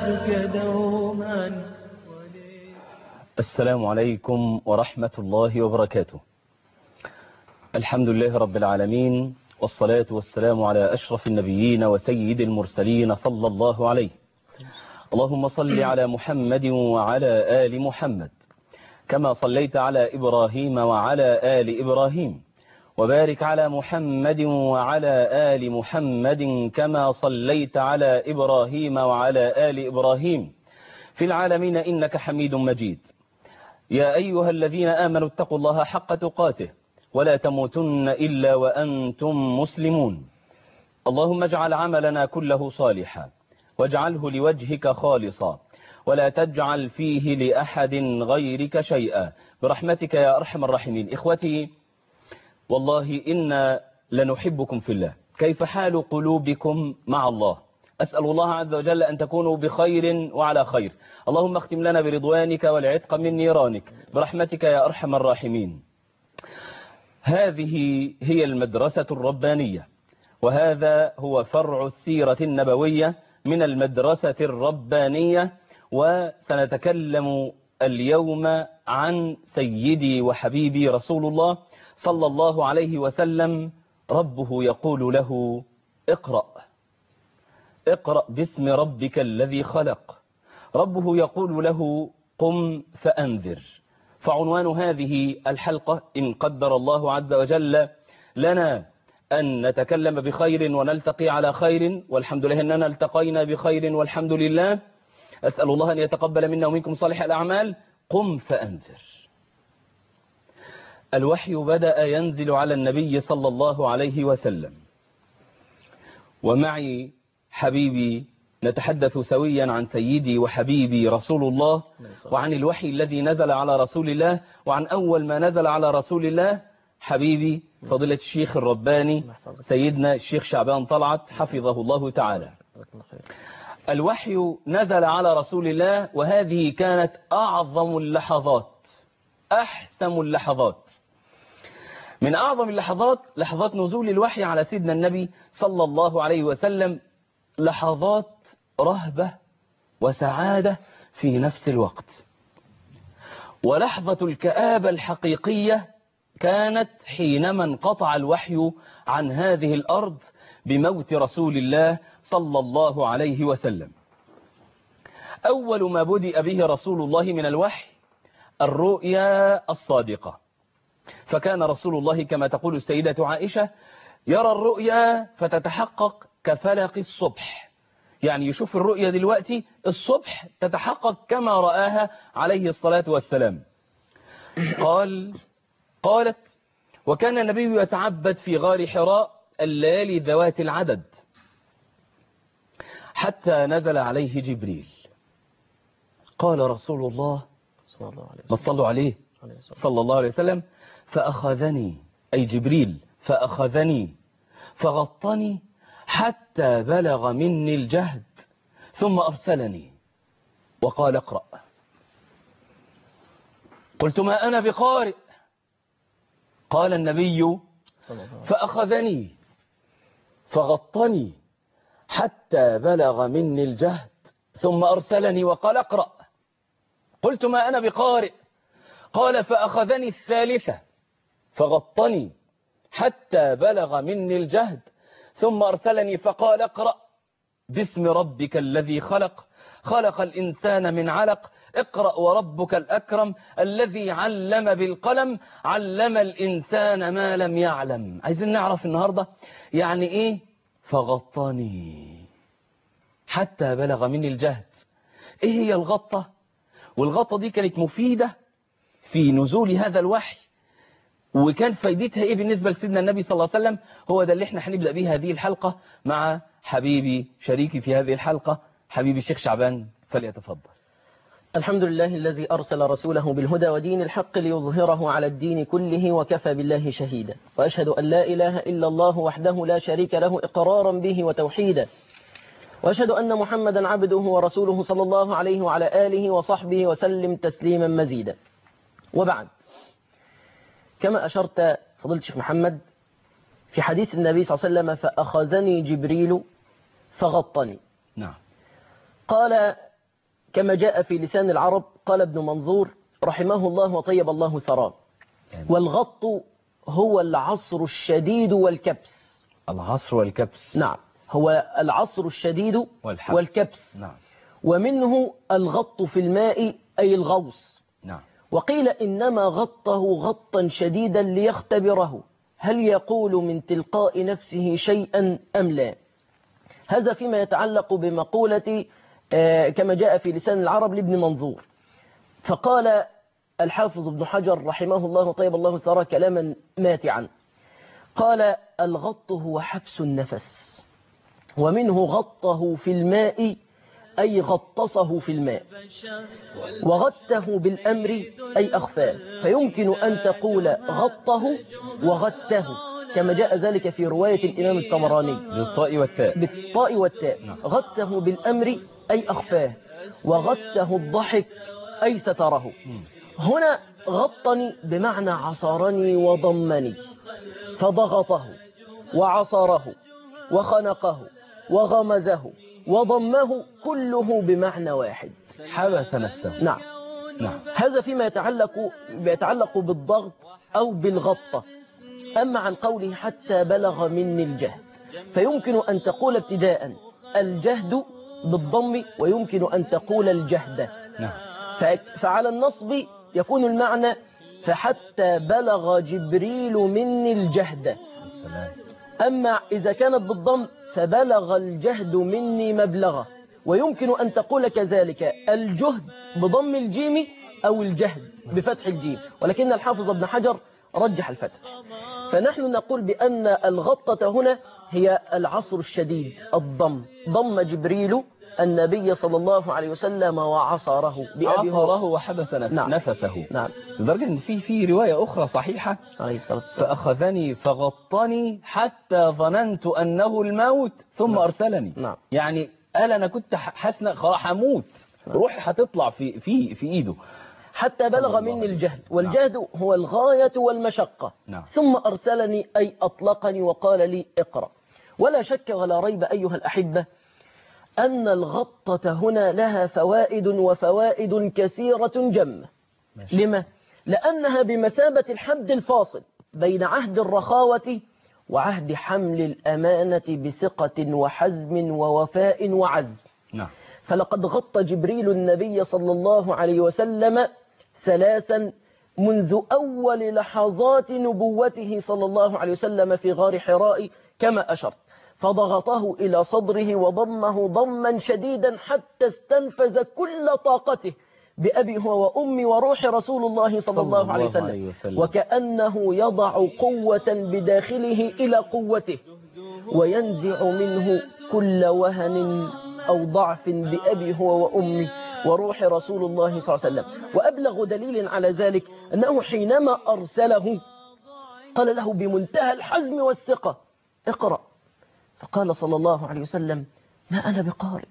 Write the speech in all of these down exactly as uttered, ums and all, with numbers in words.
صلاتك دوما. السلام عليكم ورحمة الله وبركاته. الحمد لله رب العالمين، والصلاة والسلام على أشرف النبيين وسيد المرسلين صلى الله عليه. اللهم صل على محمد وعلى آل محمد كما صليت على إبراهيم وعلى آل إبراهيم، وبارك على محمد وعلى آل محمد كما صليت على إبراهيم وعلى آل إبراهيم في العالمين إنك حميد مجيد. يا أيها الذين آمنوا اتقوا الله حق تقاته ولا تموتن إلا وأنتم مسلمون. اللهم اجعل عملنا كله صالحا واجعله لوجهك خالصا ولا تجعل فيه لأحد غيرك شيئا برحمتك يا أرحم الراحمين. إخوتي والله إنا لنحبكم في الله. كيف حال قلوبكم مع الله؟ أسأل الله عز وجل أن تكونوا بخير وعلى خير. اللهم اختم لنا برضوانك والعتق من نيرانك برحمتك يا أرحم الراحمين. هذه هي المدرسة الربانية، وهذا هو فرع السيرة النبوية من المدرسة الربانية. وسنتكلم اليوم عن سيدي وحبيبي رسول الله صلى الله عليه وسلم. ربه يقول له اقرأ اقرأ باسم ربك الذي خلق. ربه يقول له قم فأنذر. فعنوان هذه الحلقة إن قدر الله عز وجل لنا أن نتكلم بخير ونلتقي على خير، والحمد لله أننا التقينا بخير والحمد لله. أسأل الله أن يتقبل منا ومنكم صالح الأعمال. قم فأنذر. الوحي بدأ ينزل على النبي صلى الله عليه وسلم، ومعي حبيبي نتحدث سويا عن سيدي وحبيبي رسول الله، وعن الوحي الذي نزل على رسول الله، وعن أول ما نزل على رسول الله حبيبي فضيلة الشيخ الرباني سيدنا الشيخ شعبان طلعت حفظه الله تعالى. الوحي نزل على رسول الله، وهذه كانت أعظم اللحظات، أحسم اللحظات. من أعظم اللحظات لحظات نزول الوحي على سيدنا النبي صلى الله عليه وسلم، لحظات رهبة وسعادة في نفس الوقت. ولحظة الكآبة الحقيقية كانت حينما انقطع الوحي عن هذه الأرض بموت رسول الله صلى الله عليه وسلم. أول ما بدأ به رسول الله من الوحي الرؤيا الصادقة. فكان رسول الله كما تقول السيدة عائشة يرى الرؤيا فتتحقق كفلق الصبح، يعني يشوف الرؤيا دلوقتي الصبح تتحقق كما رآها عليه الصلاة والسلام. قال قالت وكان النبي يتعبد في غار حراء الليالي ذوات العدد حتى نزل عليه جبريل. قال رسول الله ما تصلوا عليه صلى الله عليه وسلم فأخذني أي جبريل فأخذني فغطني حتى بلغ مني الجهد ثم أرسلني وقال اقرأ. قلت ما أنا بقارئ. قال النبي فأخذني فغطني حتى بلغ مني الجهد ثم أرسلني وقال اقرأ. قلت ما أنا بقارئ. قال فأخذني الثالثة فغطني حتى بلغ مني الجهد ثم أرسلني فقال اقرأ باسم ربك الذي خلق خلق الإنسان من علق اقرأ وربك الأكرم الذي علم بالقلم علم الإنسان ما لم يعلم. عايزين نعرف النهاردة يعني إيه فغطني حتى بلغ مني الجهد. إيه هي الغطة؟ والغطة دي كانت مفيدة في نزول هذا الوحي، وكان فايدتها ايه بالنسبة لسيدنا النبي صلى الله عليه وسلم؟ هو ده اللي احنا هنبدأ به هذه الحلقة مع حبيبي شريكي في هذه الحلقة حبيبي الشيخ شعبان، فليتفضل. الحمد لله الذي أرسل رسوله بالهدى ودين الحق ليظهره على الدين كله وكفى بالله شهيدا، وأشهد أن لا إله إلا الله وحده لا شريك له إقرارا به وتوحيدا، وأشهد أن محمدا عبده ورسوله صلى الله عليه وعلى آله وصحبه وسلم تسليما مزيدا. وبعد، كما أشرت فضيلة الشيخ محمد في حديث النبي صلى الله عليه وسلم فأخذني جبريل فغطني. نعم. قال كما جاء في لسان العرب. قال ابن منظور رحمه الله وطيب الله ثراه: والغط هو العصر الشديد والكبس. العصر والكبس. نعم، هو العصر الشديد والحبس. والكبس. نعم. ومنه الغط في الماء أي الغوص. نعم. وقيل إنما غطه غطا شديدا ليختبره هل يقول من تلقاء نفسه شيئا أم لا. هذا فيما يتعلق بمقولة كما جاء في لسان العرب لابن منظور. فقال الحافظ ابن حجر رحمه الله وطيب الله ثراه كلاما ماتعا، قال: الغط هو حبس النفس، ومنه غطه في الماء أي غطسه في الماء، وغته بالأمر أي أخفاه، فيمكن أن تقول غطه وغته كما جاء ذلك في رواية الإمام الطبراني بالطاء والتاء. بالطاء والتاء. غته بالأمر أي أخفاه، وغته الضحك أي ستره. هنا غطني بمعنى عصرني وضمني، فضغطه وعصره وخنقه وغمزه وضمه كله بمعنى واحد، حبس نفسه. نعم. نعم. هذا فيما يتعلق يتعلق بالضغط أو بالغطة. أما عن قوله حتى بلغ مني الجهد، فيمكن أن تقول ابتداء الجهد بالضم، ويمكن أن تقول الجهد. نعم. فعلى النصب يكون المعنى فحتى بلغ جبريل مني الجهد. أما إذا كانت بالضم فبلغ الجهد مني مبلغه. ويمكن أن تقول كذلك الجهد بضم الجيم أو الجهد بفتح الجيم، ولكن الحافظ ابن حجر رجح الفتح. فنحن نقول بأن الغطة هنا هي العصر الشديد، الضم. ضم جبريل النبي صلى الله عليه وسلم وعصره بأبي عصره وحبس نفس نعم. نفسه. نعم. لدرجة أن في في رواية أخرى صحيحة عليه الصلاة والسلام: فأخذني فغطني حتى ظننت أنه الموت ثم نعم. أرسلني. نعم. يعني قال أنا كنت حاسس خلاص هموت، روحي هتطلع في في في إيده. حتى بلغ مني الجهد، والجهد نعم. هو الغاية والمشقة. نعم. ثم أرسلني أي أطلقني وقال لي اقرأ. ولا شك ولا ريب أيها الأحبة أن الغطة هنا لها فوائد وفوائد كثيرة جمة. لما؟ لأنها بمثابة الحد الفاصل بين عهد الرخاوة وعهد حمل الأمانة بثقة وحزم ووفاء وعزم. نعم. فلقد غطى جبريل النبي صلى الله عليه وسلم ثلاثا منذ أول لحظات نبوته صلى الله عليه وسلم في غار حراء كما أشرت، فضغطه إلى صدره وضمه ضما شديدا حتى استنفذ كل طاقته بأبي هو وأمي وروح رسول الله صلى الله عليه وسلم، وكأنه يضع قوة بداخله إلى قوته وينزع منه كل وهن أو ضعف بأبي هو وأمي وروح رسول الله صلى الله عليه وسلم. وأبلغ دليل على ذلك أنه حينما أرسله قال له بمنتهى الحزم والثقة اقرأ، فقال صلى الله عليه وسلم ما أنا بقارئ،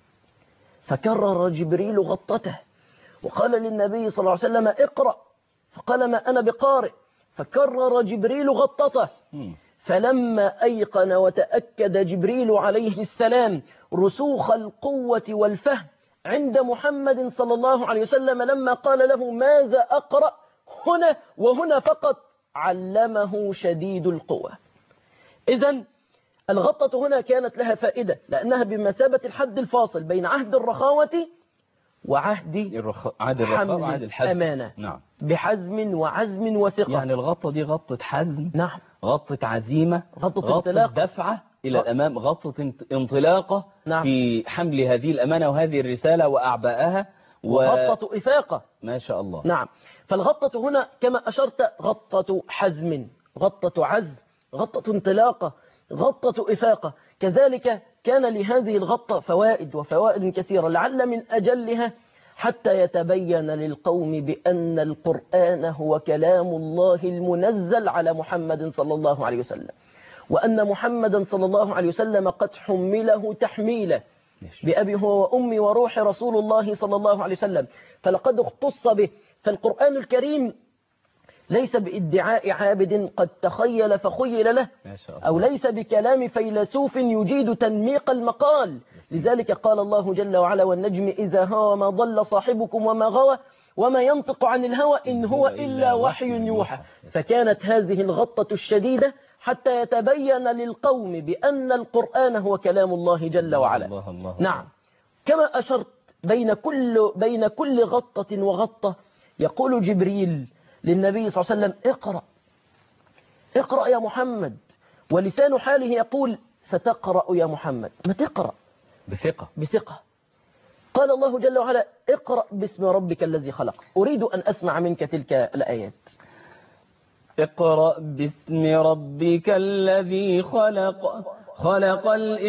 فكرر جبريل غطته وقال للنبي صلى الله عليه وسلم اقرأ، فقال ما أنا بقارئ، فكرر جبريل غطته. فلما أيقن وتأكد جبريل عليه السلام رسوخ القوة والفهم عند محمد صلى الله عليه وسلم لما قال له ماذا أقرأ، هنا وهنا فقط علمه شديد القوة. إذن الغطة هنا كانت لها فائدة لأنها بمثابة الحد الفاصل بين عهد الرخاوة وعهد الرخ... عهد الرخاء وعهد الحزم. أمانة. نعم. بحزم وعزم وثقة. يعني الغطة دي غطة حزم، نعم، غطة عزيمة، غطة, غطة انطلاق. دفعة إلى الأمام، غطة انطلاقة. نعم. في حمل هذه الأمانة وهذه الرسالة وأعباءها و... وغطة إفاقة. ما شاء الله. نعم. فالغطة هنا كما أشرت غطة حزم، غطة عزم، غطة انطلاقة، غطة إفاقة. كذلك كان لهذه الغطة فوائد وفوائد كثيرة، لعل من أجلها حتى يتبين للقوم بأن القرآن هو كلام الله المنزل على محمد صلى الله عليه وسلم، وأن محمدا صلى الله عليه وسلم قد حمله تحميله بأبي هو وأمي وروح رسول الله صلى الله عليه وسلم، فلقد اختص به. فالقرآن الكريم ليس بادعاء عابد قد تخيل فخيل له، ما شاء الله. أو ليس بكلام فيلسوف يجيد تنميق المقال. لذلك قال الله جل وعلا: والنجم إذا هوى ما ضل صاحبكم وما غوى وما ينطق عن الهوى إن هو إلا وحي يوحى. فكانت هذه الغطة الشديدة حتى يتبين للقوم بأن القرآن هو كلام الله جل وعلا. الله الله. نعم، كما أشرت بين كل, بين كل غطة وغطة يقول جبريل للنبي صلى الله عليه وسلم: اقرأ اقرأ يا محمد، ولسان حاله يقول: ستقرأ يا محمد. ما تقرأ بثقة بثقة. قال الله جل وعلا: اقرأ باسم ربك الذي خلق. أريد أن أسمع منك تلك الآيات. اقرأ باسم ربك الذي خلق خلق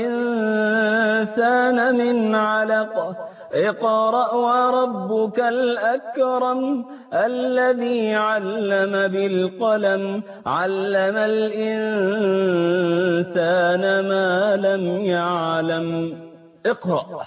الإنسان من علق اقرأ وربك الأكرم الذي علم بالقلم علم الإنسان ما لم يعلم. اقرأ.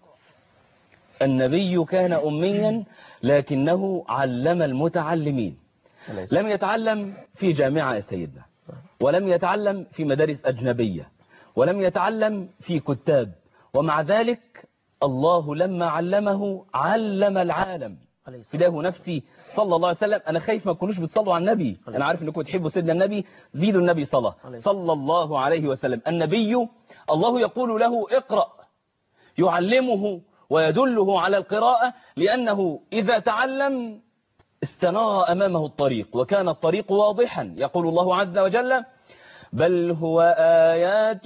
النبي كان أميا لكنه علم المتعلمين. لم يتعلم في جامعة يا سيدنا، ولم يتعلم في مدارس أجنبية، ولم يتعلم في كتاب، ومع ذلك الله لما علمه علم العالم. فداه نفسي صلى الله عليه وسلم. أنا خايف ما تكونوش بتصلوا على النبي، أنا عارف أنكم تحبوا سيدنا النبي، زيدوا النبي صلاة صلى الله عليه وسلم. النبي الله يقول له: اقرأ، يعلمه ويدله على القراءة، لأنه إذا تعلم استنار أمامه الطريق وكان الطريق واضحا. يقول الله عز وجل: بل هو آيات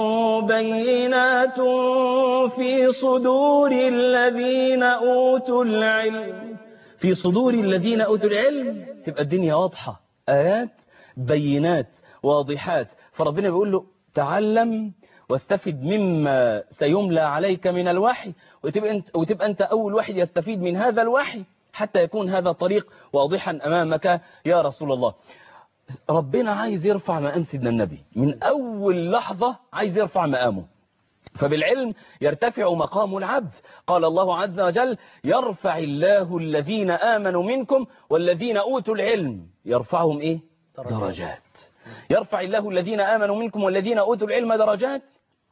بينات في صدور الذين أوتوا العلم. في صدور الذين أوتوا العلم، تبقى الدنيا واضحة، آيات بينات واضحات. فربنا بيقول له: تعلم واستفد مما سيملى عليك من الوحي، وتبقى انت, وتبقى أنت أول واحد يستفيد من هذا الوحي حتى يكون هذا الطريق واضحا أمامك يا رسول الله. ربنا عايز يرفع مقام سيدنا النبي من أول لحظة، عايز يرفع مقامه. فبالعلم يرتفع مقام العبد. قال الله عز وجل: يرفع الله الذين آمنوا منكم والذين أوتوا العلم. يرفعهم إيه؟ درجات. يرفع الله الذين آمنوا منكم والذين أوتوا العلم درجات.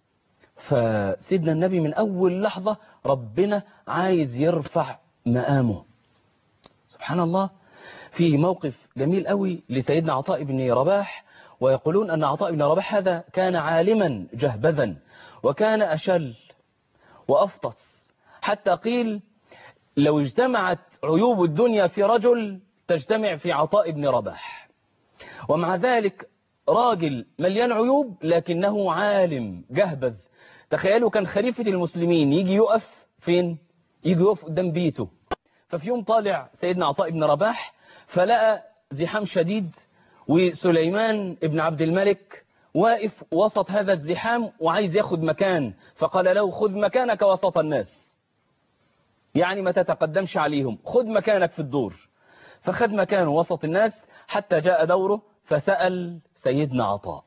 فسيدنا النبي من أول لحظة ربنا عايز يرفع مقامه. سبحان الله. في موقف جميل قوي لسيدنا عطاء بن رباح، ويقولون أن عطاء بن رباح هذا كان عالما جهبذا، وكان أشل وأفطس، حتى قيل لو اجتمعت عيوب الدنيا في رجل تجتمع في عطاء بن رباح. ومع ذلك راجل مليان عيوب لكنه عالم جهبذ. تخيلوا كان خليفة المسلمين يجي يقف فين؟ يجي يقف قدام بيته. ففي يوم طالع سيدنا عطاء بن رباح فلقى زحام شديد، وسليمان ابن عبد الملك واقف وسط هذا الزحام وعايز ياخد مكان، فقال له: خذ مكانك وسط الناس، يعني ما تتقدمش عليهم، خذ مكانك في الدور. فخذ مكانه وسط الناس حتى جاء دوره فسأل سيدنا عطاء.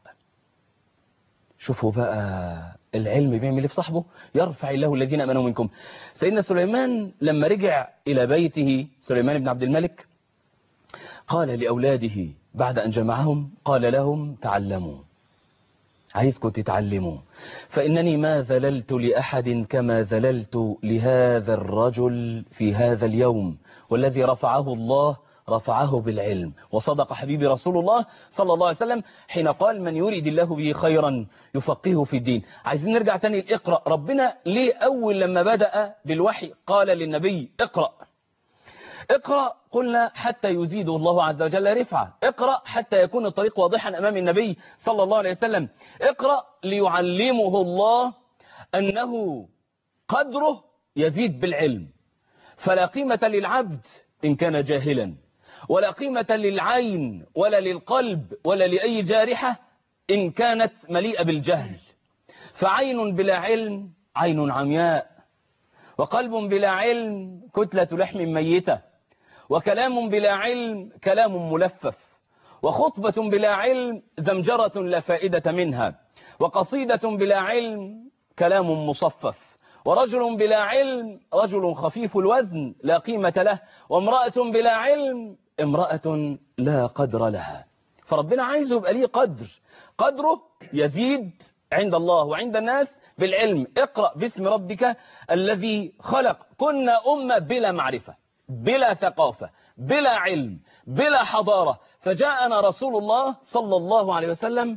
شوفوا بقى العلم بيعمل ايه في صاحبه. يرفع الله الذين امنوا منكم. سيدنا سليمان لما رجع الى بيته، سليمان بن عبد الملك، قال لأولاده بعد أن جمعهم، قال لهم: تعلموا، عايزكم تتعلموا، فإنني ما ذللت لأحد كما ذللت لهذا الرجل في هذا اليوم، والذي رفعه الله رفعه بالعلم. وصدق حبيبي رسول الله صلى الله عليه وسلم حين قال: من يريد الله به خيرا يفقهه في الدين. عايزين نرجع تاني لإقرأ. ربنا ليه أول لما بدأ بالوحي قال للنبي: اقرأ. اقرأ قلنا حتى يزيد الله عز وجل رفعة. اقرأ حتى يكون الطريق واضحا أمام النبي صلى الله عليه وسلم. اقرأ ليعلمه الله أنه قدره يزيد بالعلم، فلا قيمة للعبد إن كان جاهلا، ولا قيمة للعين ولا للقلب ولا لأي جارحة إن كانت مليئة بالجهل. فعين بلا علم عين عمياء، وقلب بلا علم كتلة لحم ميتة، وكلام بلا علم كلام ملفف، وخطبة بلا علم زمجرة لا فائدة منها، وقصيدة بلا علم كلام مصفف، ورجل بلا علم رجل خفيف الوزن لا قيمة له، وامرأة بلا علم امرأة لا قدر لها. فربنا عايزه يبقى ليه قدر، قدره يزيد عند الله وعند الناس بالعلم. اقرأ باسم ربك الذي خلق. كنا أمة بلا معرفة، بلا ثقافة، بلا علم، بلا حضارة، فجاءنا رسول الله صلى الله عليه وسلم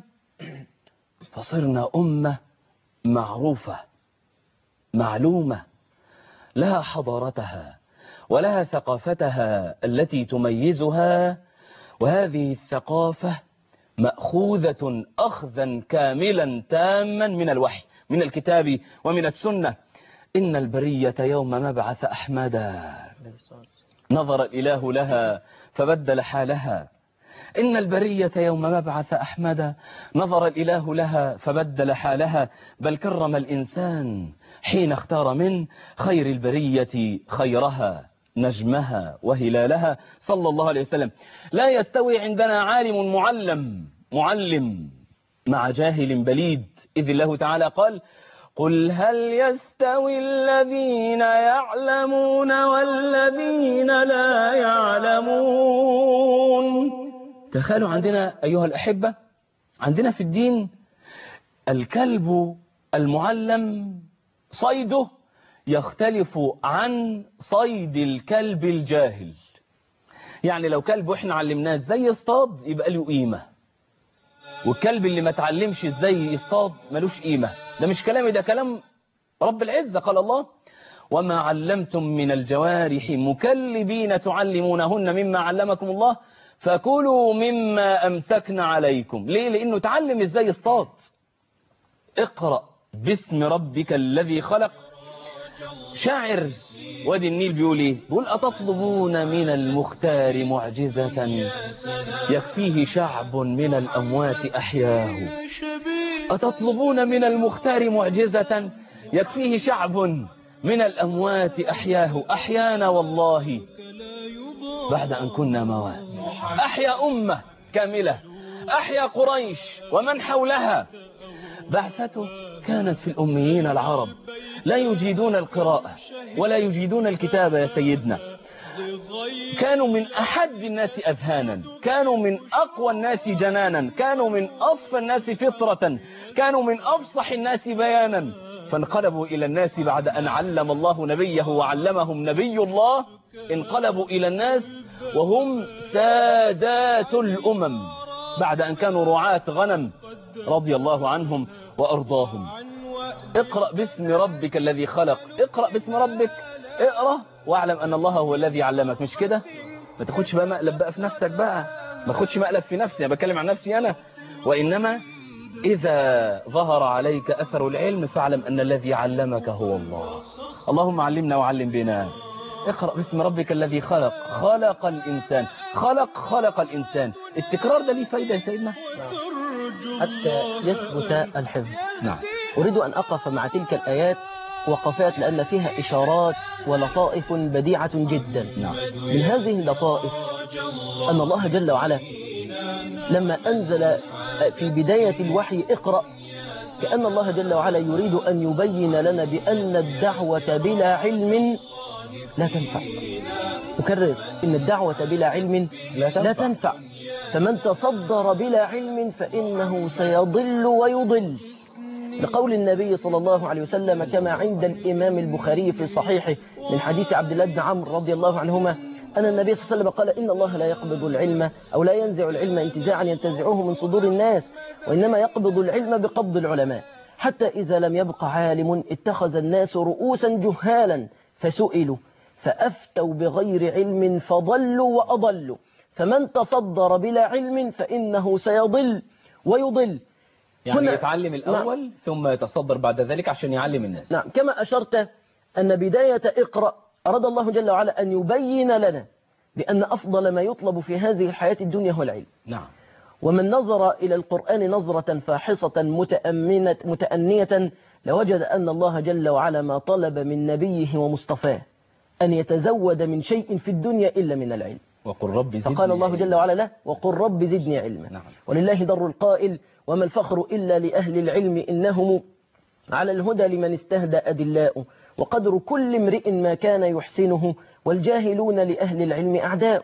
فصرنا أمة معروفة معلومة، لها حضارتها ولها ثقافتها التي تميزها، وهذه الثقافة مأخوذة أخذا كاملا تاما من الوحي، من الكتاب ومن السنة. إن البرية يوم مبعث أحمدا نظر الإله لها فبدل حالها. إن البرية يوم مبعث أحمدا نظر الإله لها فبدل حالها. بل كرم الإنسان حين اختار من خير البرية خيرها، نجمها وهلالها صلى الله عليه وسلم. لا يستوي عندنا عالم معلم معلم مع جاهل بليد، إذ الله تعالى قال: قل هل يستوي الذين يعلمون والذين لا يعلمون. تخيلوا عندنا أيها الأحبة، عندنا في الدين الكلب المعلم صيده يختلف عن صيد الكلب الجاهل. يعني لو كلب احنا علمناه ازاي يصطاد يبقى له قيمة، والكلب اللي ما تعلمش ازاي يصطاد ملوش قيمة. ده مش كلامي، ده كلام رب العزة. قال الله: وما علمتم من الجوارح مكلبين تعلمونهن مما علمكم الله فكلوا مما أمسكنا عليكم. ليه؟ لأنه تعلم ازاي يصطاد. اقرأ باسم ربك الذي خلق. شاعر وادي النيل بيقول ايه؟ بيقول: أتطلبون من المختار معجزة يكفيه شعب من الأموات أحياه. أتطلبون من المختار معجزة يكفيه شعب من الأموات أحياه. أحيانا والله بعد أن كنا موات. أحيا أمة كاملة، أحيا قريش ومن حولها. بعثته كانت في الأميين العرب لا يجيدون القراءة ولا يجيدون الكتابة يا سيدنا. كانوا من أحد الناس أذهانا، كانوا من أقوى الناس جنانا، كانوا من أصفى الناس فطرة، كانوا من أفصح الناس بيانا. فانقلبوا إلى الناس بعد أن علم الله نبيه وعلمهم نبي الله. انقلبوا إلى الناس وهم سادات الأمم بعد أن كانوا رعاة غنم، رضي الله عنهم وأرضاهم. اقرأ باسم ربك الذي خلق. اقرأ باسم ربك، اقرأ واعلم أن الله هو الذي علمك. مش كده؟ ما تاخدش بقى مقلب بقى في نفسك بقى، ما تاخدش مقلب في نفسي، أنا بتكلم عن نفسي أنا. وإنما إذا ظهر عليك أثر العلم فاعلم أن الذي علمك هو الله. اللهم علمنا وعلم بنا. اقرأ باسم ربك الذي خلق. خلق الإنسان. خلق خلق الإنسان. التكرار ده ليه فايدة يا سيدنا؟ حتى يثبت الحفظ. نعم. أريد أن أقف مع تلك الآيات وقفات لأن فيها إشارات ولطائف بديعة جدا. نعم. من هذه اللطائف أن الله جل وعلا لما أنزل في بداية الوحي اقرأ، كأن الله جل وعلا يريد أن يبين لنا بأن الدعوة بلا علم لا تنفع. أكرر: إن الدعوة بلا علم لا تنفع, لا تنفع. فمن تصدر بلا علم فإنه سيضل ويضل، لقول النبي صلى الله عليه وسلم كما عند الإمام البخاري في صحيحه من حديث عبد الله بن عمرو رضي الله عنهما أن النبي صلى الله عليه وسلم قال: إن الله لا يقبض العلم أو لا ينزع العلم انتزاعا ينتزعه من صدور الناس، وإنما يقبض العلم بقبض العلماء، حتى إذا لم يبق عالم اتخذ الناس رؤوسا جهالا فسئلوا فأفتوا بغير علم فضلوا وأضلوا. فمن تصدر بلا علم فإنه سيضل ويضل. يعني يتعلم الأول نعم. ثم يتصدر بعد ذلك عشان يعلم الناس. نعم. كما أشرت أن بداية اقرأ أراد الله جل وعلا أن يبين لنا بأن أفضل ما يطلب في هذه الحياة الدنيا هو العلم. نعم. ومن نظر إلى القرآن نظرة فاحصة متأمنة متأنية لوجد أن الله جل وعلا ما طلب من نبيه ومصطفاه أن يتزود من شيء في الدنيا إلا من العلم. وقل رب زدني فقال الله جل وعلا له: وقل رب زدني علما. نعم. ولله در القائل: وما الفخر إلا لأهل العلم إنهم على الهدى لمن استهدى أدلاء، وقدر كل امرئ ما كان يحسنه، والجاهلون لأهل العلم أعداء.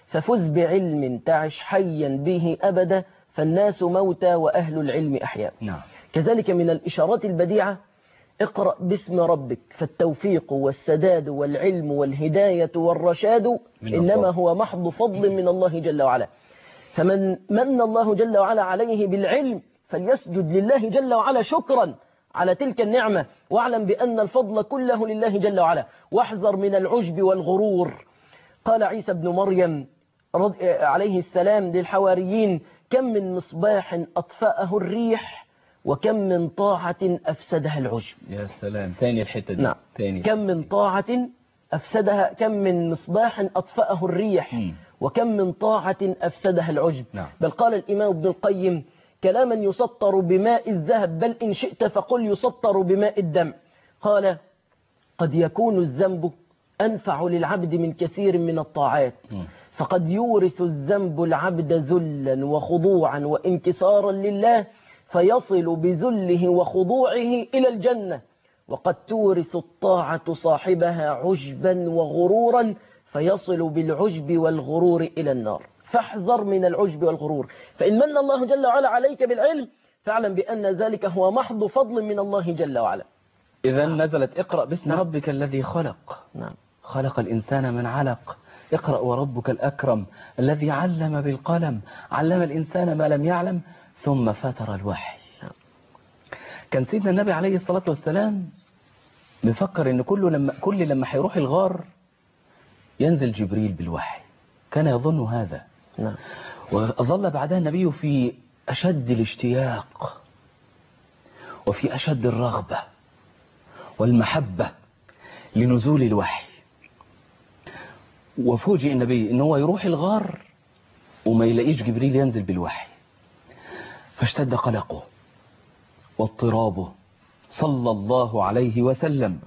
ففز بعلم تعش حيا به أبدا، فالناس موتى وأهل العلم أحياء. نعم. كذلك من الإشارات البديعة اقرأ باسم ربك، فالتوفيق والسداد والعلم والهداية والرشاد إنما هو محض فضل من الله جل وعلا. فمن من الله جل وعلا عليه بالعلم فليسجد لله جل وعلا شكرا على تلك النعمة، واعلم بأن الفضل كله لله جل وعلا، واحذر من العجب والغرور. قال عيسى بن مريم عليه السلام للحواريين: كم من مصباح أطفأه الريح وكم من طاعة أفسدها العجب. يا سلام، ثاني الحتة دي. نعم. ثاني. كم من طاعة أفسدها، كم من مصباح أطفأه الريح م. وكم من طاعة أفسدها العجب. نعم. بل قال الإمام ابن القيم: كلاما يسطر بماء الذهب، بل إن شئت فقل يسطر بماء الدم. قال: قد يكون الذنب أنفع للعبد من كثير من الطاعات، م. فقد يورث الذنب العبد ذلا وخضوعا وانكسارا لله، فيصل بذله وخضوعه إلى الجنة، وقد تورث الطاعة صاحبها عجبا وغرورا، فيصل بالعجب والغرور إلى النار. فاحذر من العجب والغرور، فإن من الله جل وعلا عليك بالعلم فاعلم بأن ذلك هو محض فضل من الله جل وعلا. إذا نزلت اقرأ باسم نعم. ربك الذي خلق. نعم. خلق الإنسان من علق. اقرأ وربك الأكرم الذي علم بالقلم، علم الإنسان ما لم يعلم، ثم فتر الوحي. كان سيدنا النبي عليه الصلاة والسلام مفكر ان كل لما كل لما هيروح الغار ينزل جبريل بالوحي، كان يظن هذا. نعم. وظل بعدها النبي في أشد الاشتياق وفي أشد الرغبة والمحبة لنزول الوحي، وفوجئ النبي ان هو يروح الغار وما يلاقيش جبريل ينزل بالوحي، فاشتد قلقه واضطرابه صلى الله عليه وسلم،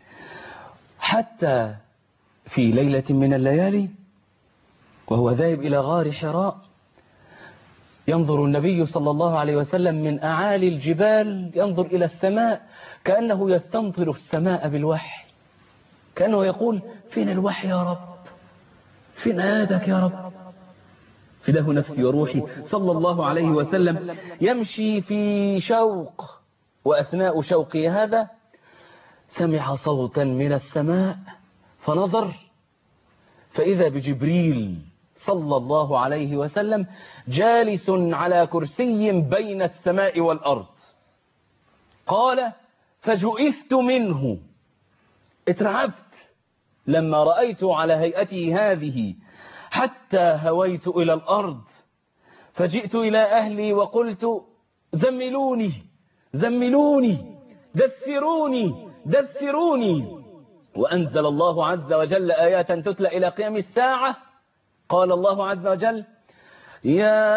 حتى في ليلة من الليالي وهو ذاهب إلى غار حراء ينظر النبي صلى الله عليه وسلم من أعالي الجبال، ينظر إلى السماء كأنه يستمطر السماء بالوحي، كأنه يقول: فين الوحي يا رب؟ فين آياتك يا رب؟ فداه نفسي وروحي صلى الله عليه وسلم يمشي في شوق، وأثناء شوقه هذا سمع صوتا من السماء فنظر فإذا بجبريل صلى الله عليه وسلم جالس على كرسي بين السماء والأرض. قال: فجئفت منه، اترعبت لما رأيت على هيئته هذه، حتى هويت إلى الأرض، فجئت إلى أهلي وقلت: زملوني زملوني دثروني دثروني. وأنزل الله عز وجل آيات تتلى إلى قيام الساعة. قال الله عز وجل: يا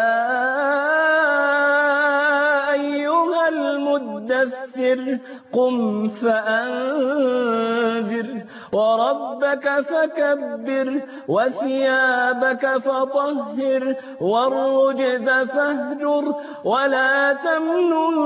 أيها المدثر قم فأنذر وربك فكبر وثيابك فطهر والرجز فاهجر ولا تمنن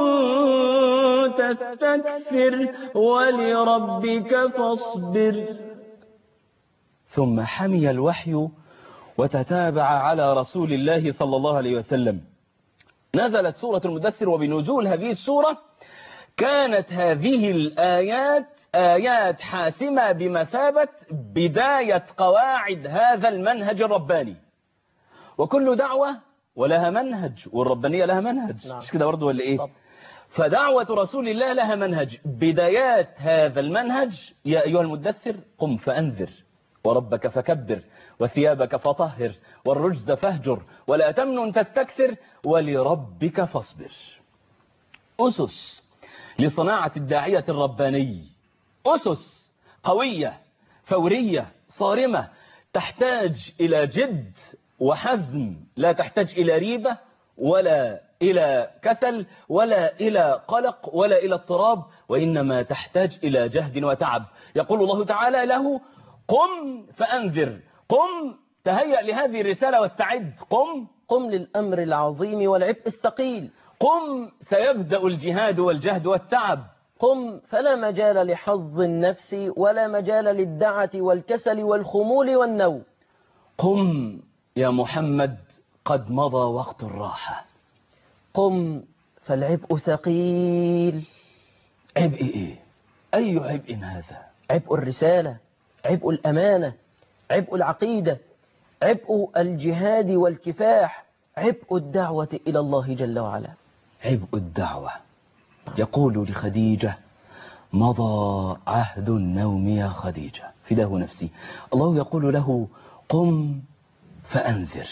تستكثر ولربك فاصبر. ثم حمي الوحي وتتابع على رسول الله صلى الله عليه وسلم. نزلت سورة المدثر، وبنزول هذه السورة كانت هذه الآيات آيات حاسمة بمثابة بداية قواعد هذا المنهج الرباني. وكل دعوة ولها منهج، والربانية لها منهج. نعم. مش كده برضه ولا إيه؟ طب. فدعوة رسول الله لها منهج. بدايات هذا المنهج: يا أيها المدثر قم فأنذر وربك فكبر وثيابك فطهر والرجز فاهجر ولا تمنن تستكثر ولربك فاصبر. أسس لصناعة الداعية الرباني، أسس قوية فورية صارمة، تحتاج إلى جد وحزم، لا تحتاج إلى ريبة ولا إلى كسل ولا إلى قلق ولا إلى اضطراب، وإنما تحتاج إلى جهد وتعب. يقول الله تعالى له: قم فأنذر، قم تهيأ لهذه الرسالة واستعد، قم قم للأمر العظيم والعبء الثقيل، قم سيبدأ الجهاد والجهد والتعب، قم فلا مجال لحظ النفس ولا مجال للدعة والكسل والخمول والنوم، قم يا محمد قد مضى وقت الراحة. قم فالعبء ثقيل. عبء إيه؟ أي عبء هذا؟ عبء الرسالة، عبء الأمانة، عبء العقيدة، عبء الجهاد والكفاح، عبء الدعوة إلى الله جل وعلا. عبء الدعوة. يقول لخديجة مضى عهد النوم يا خديجة، فداه نفسي. الله يقول له قم فأنذر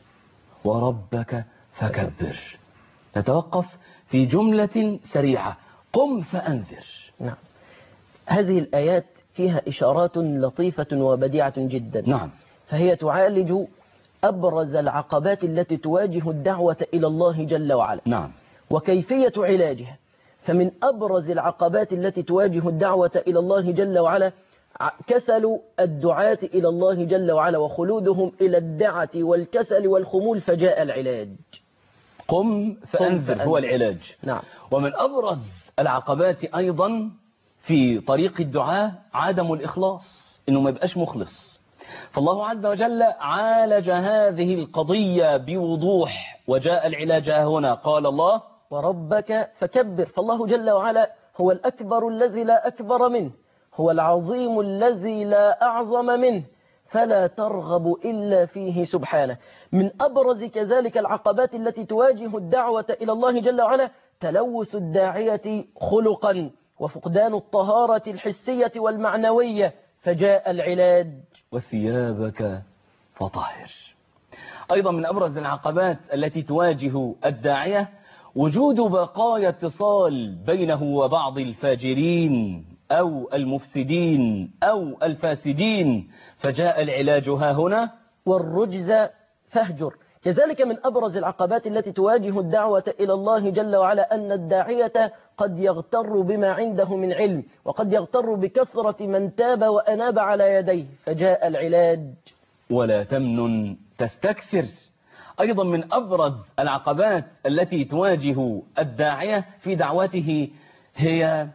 وربك فكبر. نتوقف في جملة سريعة، قم فأنذر. نعم، هذه الآيات فيها إشارات لطيفة وبديعة جدا. نعم، فهي تعالج أبرز العقبات التي تواجه الدعوة إلى الله جل وعلا. نعم، وكيفية علاجها. فمن أبرز العقبات التي تواجه الدعوة إلى الله جل وعلا كسل الدعاة إلى الله جل وعلا وخلودهم إلى الدعة والكسل والخمول، فجاء العلاج. قم فأنذر هو العلاج. نعم. ومن أبرز العقبات أيضا في طريق الدعاء عدم الإخلاص، إنه ما يبقاش مخلص. فالله عز وجل عالج هذه القضية بوضوح، وجاء العلاج هنا. قال الله وربك فكبر. فالله جل وعلا هو الأكبر الذي لا أكبر منه، هو العظيم الذي لا أعظم منه، فلا ترغب إلا فيه سبحانه. من أبرز كذلك العقبات التي تواجه الدعوة إلى الله جل وعلا تلوث الداعية خلقا وفقدان الطهارة الحسية والمعنوية، فجاء العلاج. وثيابك فطهر. أيضا من أبرز العقبات التي تواجه الداعية وجود بقايا اتصال بينه وبعض الفاجرين أو المفسدين أو الفاسدين، فجاء العلاج ها هنا. والرجز فاهجر. كذلك من أبرز العقبات التي تواجه الدعوة إلى الله جل وعلا أن الداعية قد يغتر بما عنده من علم، وقد يغتر بكثرة من تاب وأناب على يديه، فجاء العلاج. ولا تمنن تستكثر. أيضا من أبرز العقبات التي تواجه الداعية في دعوته هي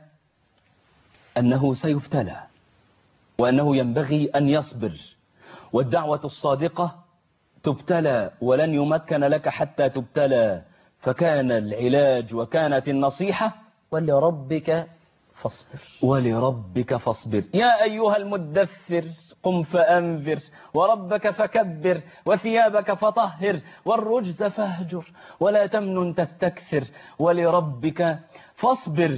أنه سيبتلى، وأنه ينبغي أن يصبر. والدعوة الصادقة تبتلى، ولن يمكن لك حتى تبتلى. فكان العلاج وكانت النصيحة ولربك فاصبر. ولربك فاصبر. يا أيها المدثر قم فأنذر وربك فكبر وثيابك فطهر والرجز فاهجر ولا تمنن تستكثر ولربك فاصبر.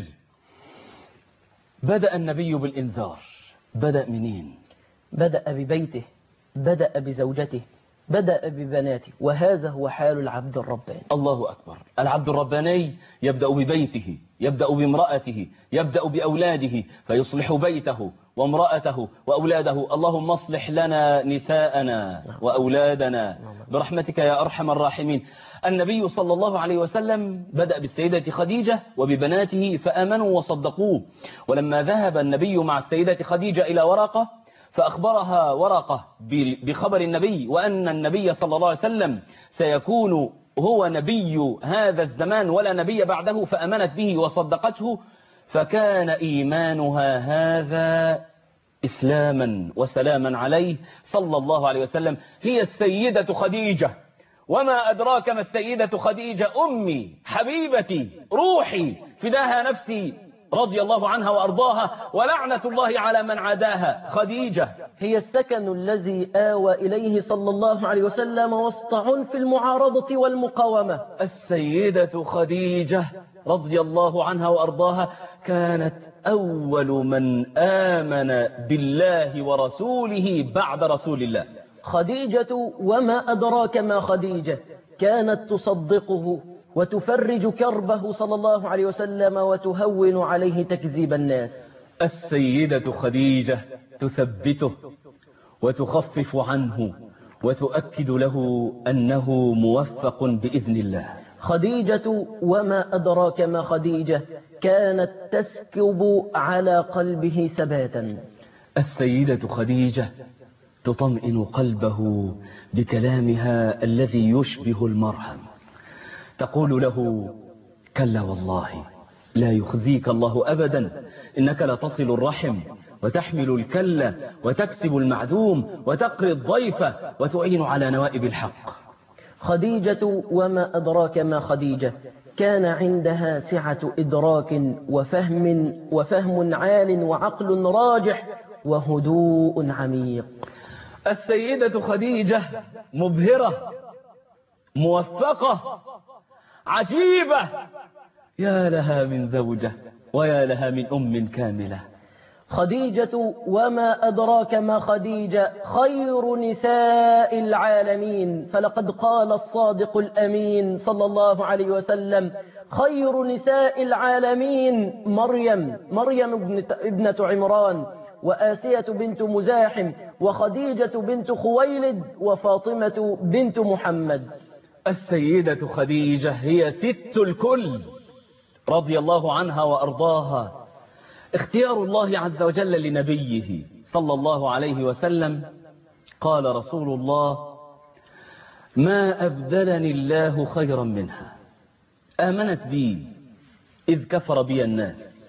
بدأ النبي بالإنذار. بدأ منين؟ بدأ ببيته، بدأ بزوجته، بدأ ببناته، وهذا هو حال العبد الرباني. الله أكبر. العبد الرباني يبدأ ببيته، يبدأ بامرأته، يبدأ بأولاده، فيصلح بيته وامرأته وأولاده. اللهم اصلح لنا نساءنا وأولادنا برحمتك يا أرحم الراحمين. النبي صلى الله عليه وسلم بدأ بالسيدة خديجة وببناته فآمنوا وصدقوه. ولما ذهب النبي مع السيدة خديجة إلى ورقة فأخبرها ورقة بخبر النبي وأن النبي صلى الله عليه وسلم سيكون هو نبي هذا الزمان ولا نبي بعده، فأمنت به وصدقته، فكان إيمانها هذا إسلاما وسلاما عليه صلى الله عليه وسلم. هي السيدة خديجة. وما أدراك ما السيدة خديجة؟ أمي حبيبتي روحي فداها نفسي رضي الله عنها وأرضاها ولعنة الله على من عاداها. خديجة هي السكن الذي آوى إليه صلى الله عليه وسلم وسط عنف المعارضة والمقاومة. السيدة خديجة رضي الله عنها وأرضاها كانت أول من آمن بالله ورسوله بعد رسول الله. خديجة وما أدراك ما خديجة، كانت تصدقه وتفرج كربه صلى الله عليه وسلم وتهون عليه تكذيب الناس. السيدة خديجة تثبته وتخفف عنه وتؤكد له أنه موفق بإذن الله. خديجة وما أدراك ما خديجة، كانت تسكب على قلبه ثباتا. السيدة خديجة تطمئن قلبه بكلامها الذي يشبه المرهم. تقول له كلا والله لا يخزيك الله أبدا، إنك لتصل الرحم وتحمل الكلة وتكسب المعدوم وتقري الضيف وتعين على نوائب الحق. خديجة وما أدراك ما خديجة، كان عندها سعة إدراك وفهم وفهم عال وعقل راجح وهدوء عميق. السيدة خديجة مبهرة موفقة عجيبة، يا لها من زوجة ويا لها من أم كاملة. خديجة وما أدراك ما خديجة، خير نساء العالمين، فلقد قال الصادق الأمين صلى الله عليه وسلم: خير نساء العالمين مريم مريم ابنة عمران، وآسية بنت مزاحم، وخديجة بنت خويلد، وفاطمة بنت محمد. السيدة خديجة هي ست الكل رضي الله عنها وأرضاها. اختيار الله عز وجل لنبيه صلى الله عليه وسلم، قال رسول الله: ما أبدلني الله خيرا منها، آمنت بي إذ كفر بي الناس،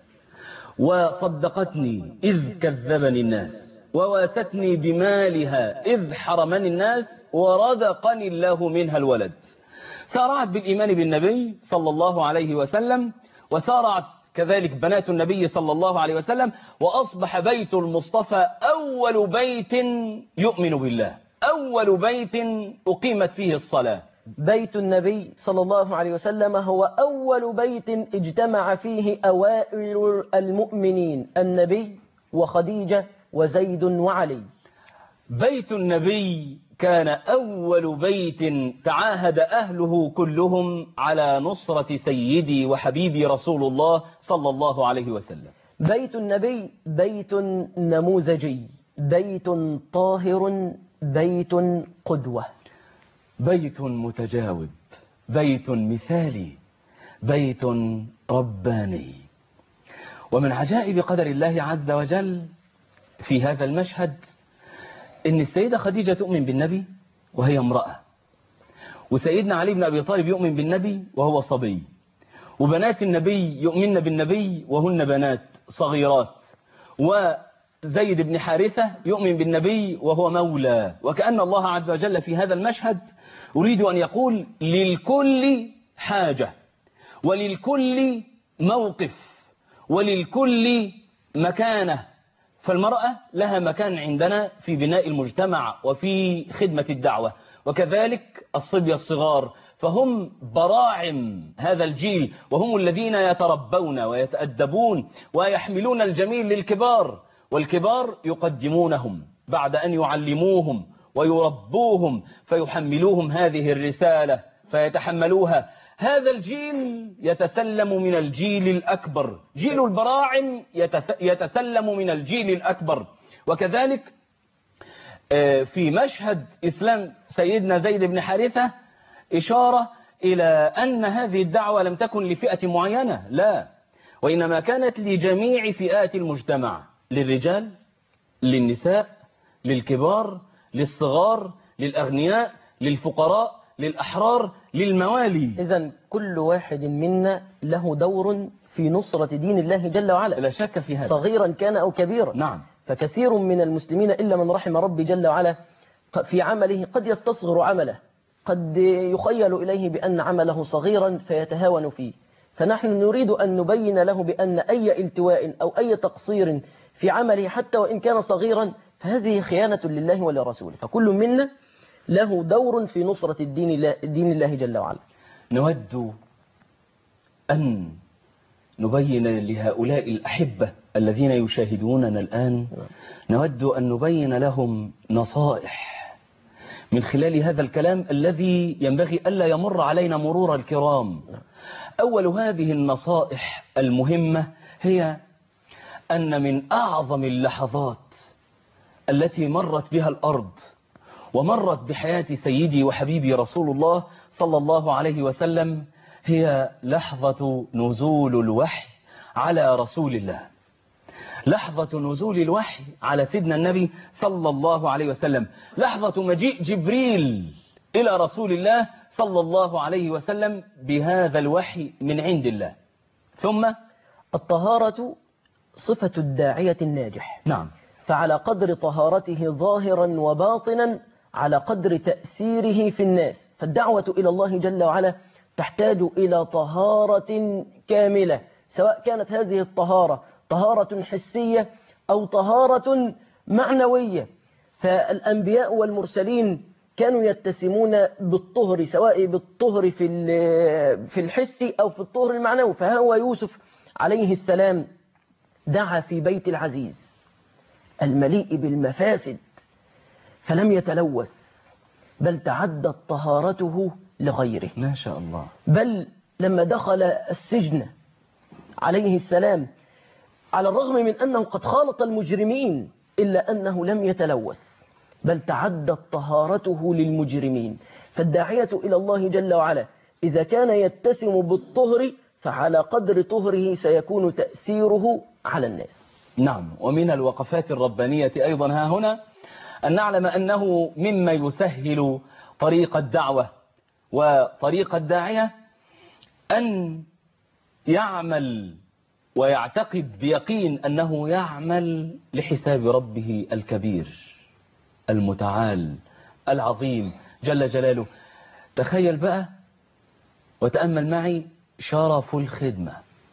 وصدقتني إذ كذبني الناس، وواتتني بمالها إذ حرمني الناس، ورزقني الله منها الولد. سارعت بالإيمان بالنبي صلى الله عليه وسلم، وسارعت كذلك بنات النبي صلى الله عليه وسلم، وأصبح بيت المصطفى أول بيت يؤمن بالله، أول بيت أقيمت فيه الصلاة. بيت النبي صلى الله عليه وسلم هو أول بيت اجتمع فيه أوائل المؤمنين، النبي وخديجة وزيد وعلي. بيت النبي كان أول بيت تعاهد أهله كلهم على نصرة سيدي وحبيبي رسول الله صلى الله عليه وسلم. بيت النبي بيت نموذجي، بيت طاهر، بيت قدوة، بيت متجاوب، بيت مثالي، بيت رباني. ومن عجائب قدر الله عز وجل في هذا المشهد إن السيدة خديجة تؤمن بالنبي وهي امرأة، وسيدنا علي بن أبي طالب يؤمن بالنبي وهو صبي، وبنات النبي يؤمن بالنبي وهن بنات صغيرات، وزيد بن حارثة يؤمن بالنبي وهو مولى. وكأن الله عز وجل في هذا المشهد أريد أن يقول: للكل حاجة، وللكل موقف، وللكل مكانة. فالمرأة لها مكان عندنا في بناء المجتمع وفي خدمة الدعوة، وكذلك الصبية الصغار، فهم براعم هذا الجيل، وهم الذين يتربون ويتأدبون ويحملون الجميل للكبار، والكبار يقدمونهم بعد أن يعلموهم ويربوهم، فيحملوهم هذه الرسالة فيتحملوها. هذا الجيل يتسلم من الجيل الأكبر، جيل البراعم يتسلم من الجيل الأكبر. وكذلك في مشهد إسلام سيدنا زيد بن حارثة إشارة إلى أن هذه الدعوة لم تكن لفئة معينة، لا، وإنما كانت لجميع فئات المجتمع، للرجال، للنساء، للكبار، للصغار، للأغنياء، للفقراء، للأحرار، للموالي. إذن كل واحد منا له دور في نصرة دين الله جل وعلا، لا شك في هذا، صغيرا كان أو كبيرا. نعم. فكثير من المسلمين إلا من رحم ربي جل وعلا في عمله قد يستصغر عمله، قد يخيل إليه بأن عمله صغيرا فيتهاون فيه، فنحن نريد أن نبين له بأن أي التواء أو أي تقصير في عمله حتى وإن كان صغيرا فهذه خيانة لله ولرسوله، فكل منا له دور في نصرة الدين الله, دين الله جل وعلا. نود أن نبين لهؤلاء الأحبة الذين يشاهدوننا الآن، نود أن نبين لهم نصائح من خلال هذا الكلام الذي ينبغي ألا يمر علينا مرور الكرام. أول هذه النصائح المهمة هي أن من أعظم اللحظات التي مرت بها الأرض ومرت بحياة سيدي وحبيبي رسول الله صلى الله عليه وسلم هي لحظة نزول الوحي على رسول الله، لحظة نزول الوحي على سيدنا النبي صلى الله عليه وسلم، لحظة مجيء جبريل إلى رسول الله صلى الله عليه وسلم بهذا الوحي من عند الله. ثم الطهارة صفة الداعية الناجح، نعم. فعلى قدر طهارته ظاهرا وباطنا على قدر تأثيره في الناس. فالدعوة إلى الله جل وعلا تحتاج إلى طهارة كاملة، سواء كانت هذه الطهارة طهارة حسية أو طهارة معنوية. فالأنبياء والمرسلين كانوا يتسمون بالطهر، سواء بالطهر في في الحس أو في الطهر المعنوي. فهو يوسف عليه السلام دعا في بيت العزيز المليء بالمفاسد فلم يتلوث، بل تعدت طهارته لغيره. ما شاء الله. بل لما دخل السجن عليه السلام، على الرغم من أنه قد خالط المجرمين إلا أنه لم يتلوث، بل تعدت طهارته للمجرمين. فالداعية إلى الله جل وعلا إذا كان يتسم بالطهر فعلى قدر طهره سيكون تأثيره على الناس. نعم. ومن الوقفات الربانية أيضا ها هنا أن نعلم أنه مما يسهل طريق الدعوة وطريق الداعية أن يعمل ويعتقد بيقين أنه يعمل لحساب ربه الكبير المتعال العظيم جل جلاله. تخيل بقى وتأمل معي شرف الخدمة،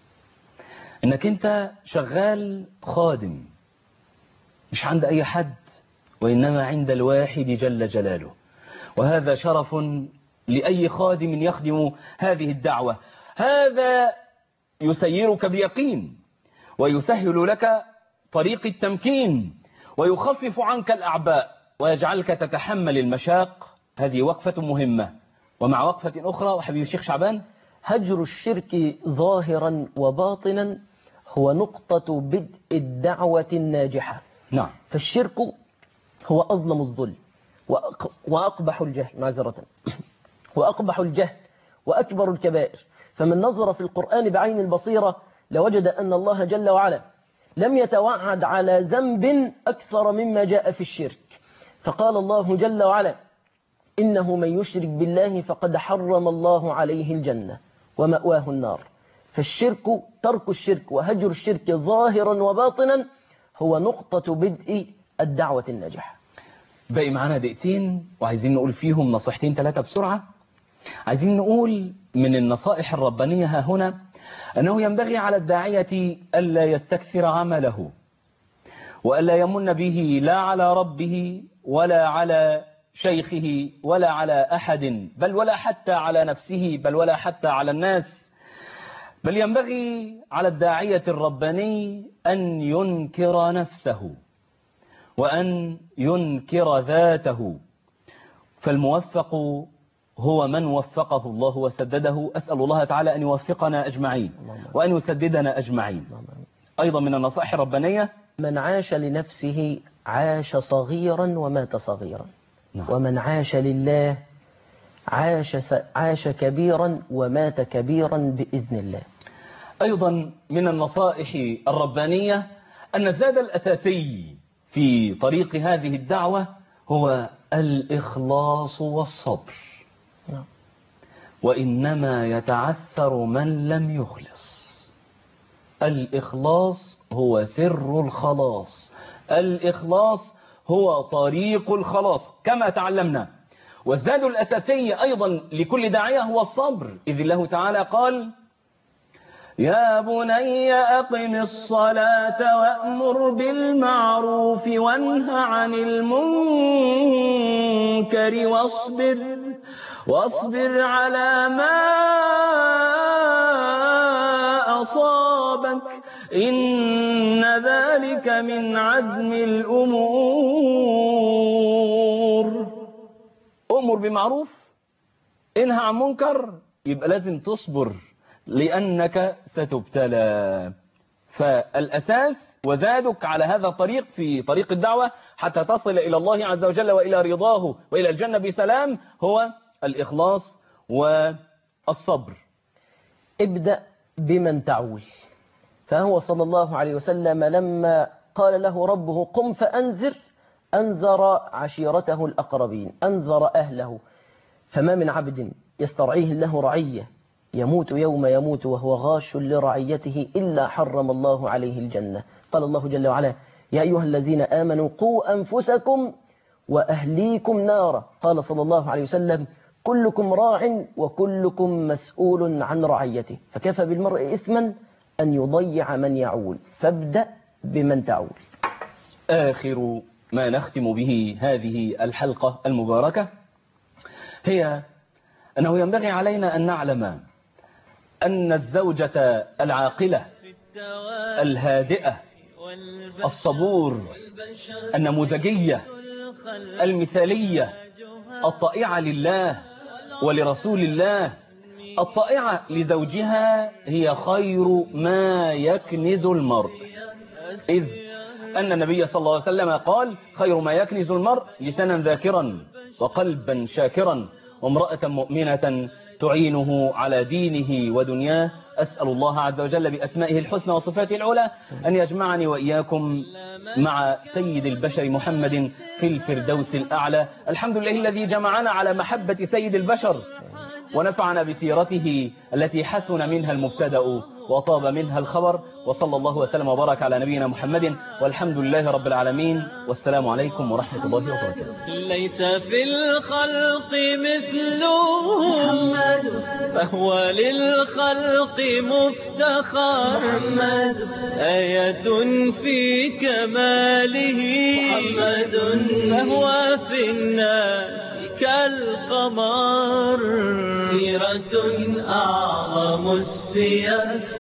انك انت شغال خادم مش عند اي حد وانما عند الواحد جل جلاله، وهذا شرف لأي خادم يخدم هذه الدعوة. هذا يسيرك بيقين ويسهل لك طريق التمكين ويخفف عنك الأعباء ويجعلك تتحمل المشاق. هذه وقفة مهمة. ومع وقفة أخرى وحبيب الشيخ شعبان، هجر الشرك ظاهرا وباطنا هو نقطة بدء الدعوة الناجحة. نعم. فالشرك هو أظلم الظلم وأقبح الجهل معذرة وأقبح الجهل وأكبر الكبائر. فمن نظر في القرآن بعين البصيرة لوجد أن الله جل وعلا لم يتوعد على ذنب أكثر مما جاء في الشرك. فقال الله جل وعلا: إنه من يشرك بالله فقد حرم الله عليه الجنة ومأواه النار. فالشرك، ترك الشرك وهجر الشرك ظاهرا وباطنا هو نقطة بدء الدعوة الناجحة. باقي معانا دقيقتين وعايزين نقول فيهم نصيحتين ثلاثة بسرعة. عايزين نقول من النصائح الربانية ها هنا أنه ينبغي على الداعية ألا يستكثر عمله وألا يمن به لا على ربه ولا على شيخه ولا على أحد، بل ولا حتى على نفسه، بل ولا حتى على الناس. بل ينبغي على الداعية الرباني أن ينكر نفسه وأن ينكر ذاته. فالموفق هو من وفقه الله وسدده. أسأل الله تعالى أن يوفقنا أجمعين وأن يسددنا أجمعين. أيضا من النصائح الربانية: من عاش لنفسه عاش صغيرا ومات صغيرا. نعم. ومن عاش لله عاش, عاش كبيرا ومات كبيرا بإذن الله. أيضا من النصائح الربانية أن الزاد الأساسي في طريق هذه الدعوة هو الإخلاص والصبر. نعم. وإنما يتعثر من لم يخلص. الإخلاص هو سر الخلاص، الإخلاص هو طريق الخلاص كما تعلمنا. والزاد الأساسي أيضا لكل داعية هو الصبر، إذ الله تعالى قال: يا بني أقم الصلاة وأمر بالمعروف وانه عن المنكر واصبر واصبر على ما أصابك إن ذلك من عزم الأمور. أمر بمعروف، انهى عن منكر، يبقى لازم تصبر لأنك ستبتلى. فالأساس وزادك على هذا الطريق في طريق الدعوة حتى تصل إلى الله عز وجل وإلى رضاه وإلى الجنة بسلام هو الإخلاص والصبر. ابدأ بمن تعول. فهو صلى الله عليه وسلم لما قال له ربه قم فأنذر أنذر عشيرته الأقربين، أنذر أهله. فما من عبد يسترعيه الله رعية يموت يوم يموت وهو غاش لرعيته إلا حرم الله عليه الجنة. قال الله جل وعلا: يا أيها الذين آمنوا قوا أنفسكم وأهليكم نارا. قال صلى الله عليه وسلم: كلكم راع وكلكم مسؤول عن رعيته. فكفى بالمرء إثما أن يضيع من يعول، فابدأ بمن تعول. آخر ما نختم به هذه الحلقة المباركة هي أنه ينبغي علينا أن نعلم أن الزوجة العاقلة الهادئة الصبور النموذجية المثالية الطائعة لله ولرسول الله الطائعة لزوجها هي خير ما يكنز المرء، إذ أن النبي صلى الله عليه وسلم قال: خير ما يكنز المرء لسانا ذاكرا وقلبا شاكرا وامرأة مؤمنة تعينه على دينه ودنياه. أسأل الله عز وجل بأسمائه الحسنى وصفاته العلى أن يجمعني وإياكم مع سيد البشر محمد في الفردوس الأعلى. الحمد لله الذي جمعنا على محبة سيد البشر ونفعنا بسيرته التي حسن منها المبتدأ وطاب منها الخبر. وصلى الله وسلم وبارك على نبينا محمد والحمد لله رب العالمين، والسلام عليكم ورحمة الله وبركاته. ليس في الخلق مثله فهو للخلق مفتخر، آية في كماله فهو في الناس كالقمر، سيرة أعظم السير